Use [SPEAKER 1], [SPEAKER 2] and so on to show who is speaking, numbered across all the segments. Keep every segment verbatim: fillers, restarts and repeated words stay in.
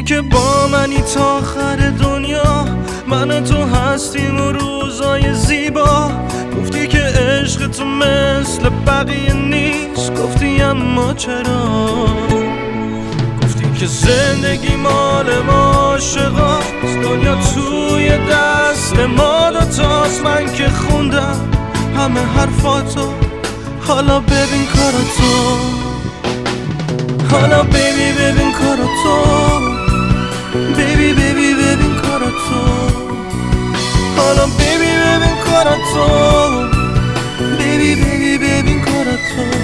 [SPEAKER 1] که با منی تا آخر دنیا، من تو هستیم و روزای زیبا. گفتی که عشق تو مثل بقیه نیست، گفتی اما چرا؟ گفتی که زندگی مال ما عاشقاست، دنیا توی دست ما دوتاست. من که خوندم همه حرفاتو، حالا ببین کاراتو، حالا بیبی ببین کاراتو، بیبی بیبی ببین کاراتو، حالا بیبی ببین کاراتو، بیبی بیبی ببین کاراتو.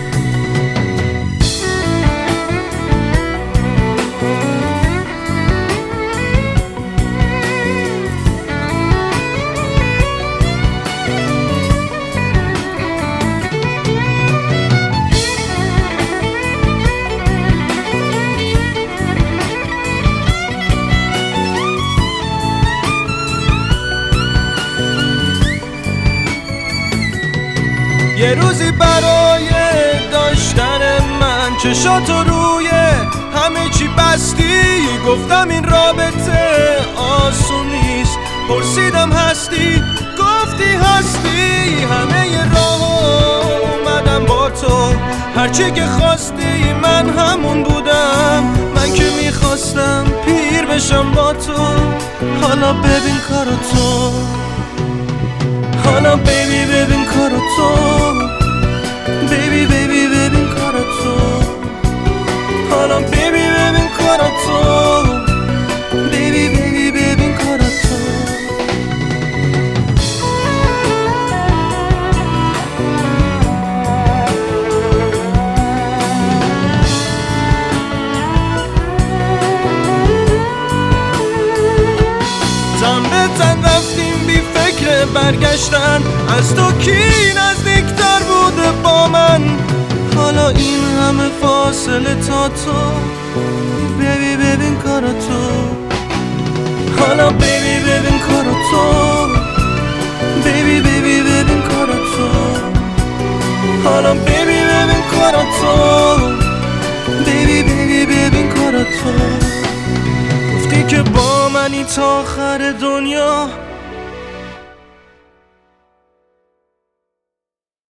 [SPEAKER 1] یه روزی برای داشتن من چشاتو روی همه چی بستی. گفتم این رابطه آسون نیست، پرسیدم هستی؟ گفتی هستی. همه ی راه اومدم با تو، هرچی که خواستی من همون بودم. من که میخواستم پیر بشم با تو، حالا ببین کاراتو، حالا بیبی ببین کاراتو، بیبی بیبی ببین کاراتو، حالا بیبی ببین کاراتو، بیبی بیبی ببین کاراتو. تن به تن رفتیم بی فکر برگشتن، از تو کی نزدیکتر بوده با من؟ حالا این همه فاصله تا تو، بیبی ببین کاراتو، حالا بیبی ببین کاراتو، بیبی بیبی ببین کاراتو، حالا بیبی ببین کاراتو، بیبی بیبی ببین کاراتو. گفتی که با منی تا آخر دنیا،